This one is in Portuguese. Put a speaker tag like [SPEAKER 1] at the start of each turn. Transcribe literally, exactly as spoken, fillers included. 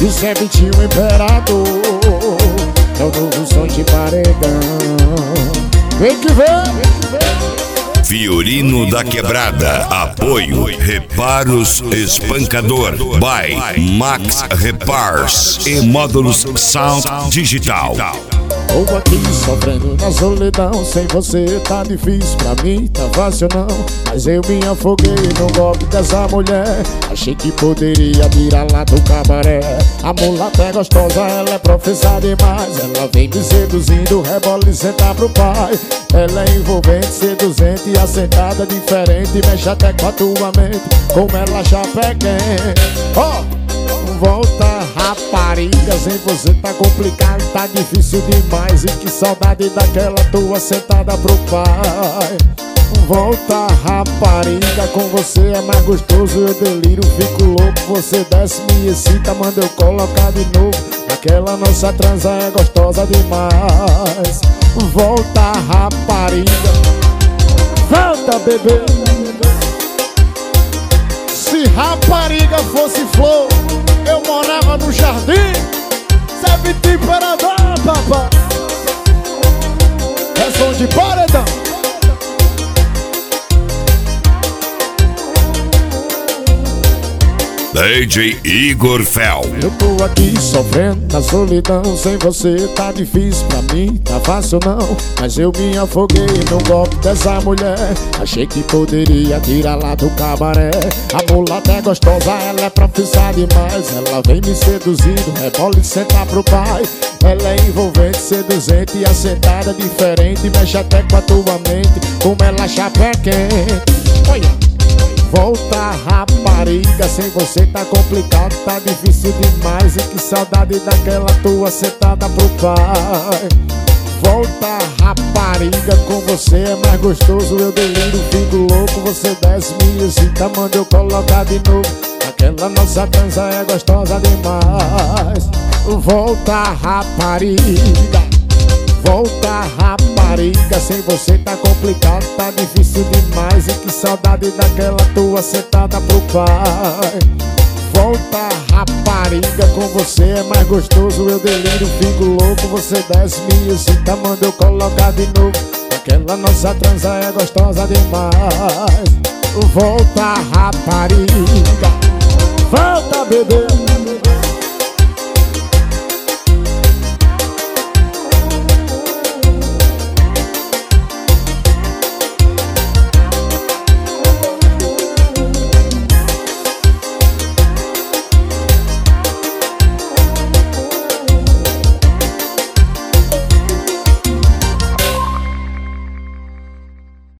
[SPEAKER 1] Isso é Vitinho Imperador, é o novo som de paredão. Vem que vem!
[SPEAKER 2] Fiorino da Quebrada. Apoio Reparos Espancador by Max Repars e Módulos Sound Digital.
[SPEAKER 1] Tô aqui sofrendo na solidão, sem você tá difícil, pra mim tá fácil não. Mas eu me afoguei no golpe dessa mulher, achei que poderia virar lá do cabaré. A mulata é gostosa, ela é profissa demais, ela vem me seduzindo, rebola e senta pro pai. Ela é envolvente, seduzente e assentada diferente, mexe até com a tua mente, como ela já pega. Ó! Oh! Volta, rapariga, sem você tá complicado, tá difícil demais. E que saudade daquela tua sentada pro pai. Volta, rapariga, com você é mais gostoso. Eu deliro, fico louco, você desce, me excita, manda eu colocar de novo. Aquela nossa transa é gostosa demais. Volta, rapariga, volta, bebê. Se rapariga fosse flor, eu morava no jardim. Cê é Vitinho Imperador, papai. É som de paredão.
[SPEAKER 2] D J Igor Fel.
[SPEAKER 1] Eu tô aqui sofrendo na solidão, sem você tá difícil, pra mim tá fácil não. Mas eu me afoguei no golpe dessa mulher, achei que poderia tirar lá do cabaré. A mulata é gostosa, ela é profissa demais, ela vem me seduzindo, rebola e senta pro pai. Ela é envolvente, seduzente e assentada diferente, mexe até com a tua mente, como ela chapa quente. Olha! Volta, rapariga, sem você tá complicado, tá difícil demais. E que saudade daquela tua sentada pro pai. Volta, rapariga, com você é mais gostoso. Eu deliro, fico louco, você desce, me excita, manda eu colocar de novo. Aquela nossa dança é gostosa demais. Volta, rapariga, volta, rapariga, sem você tá complicado, tá difícil demais. E que saudade daquela tua sentada pro pai. Volta, rapariga, com você é mais gostoso. Eu deliro, fico louco, você desce, me excita, manda eu colocar de novo. Aquela nossa transa é gostosa demais. Volta, rapariga, volta, bebê.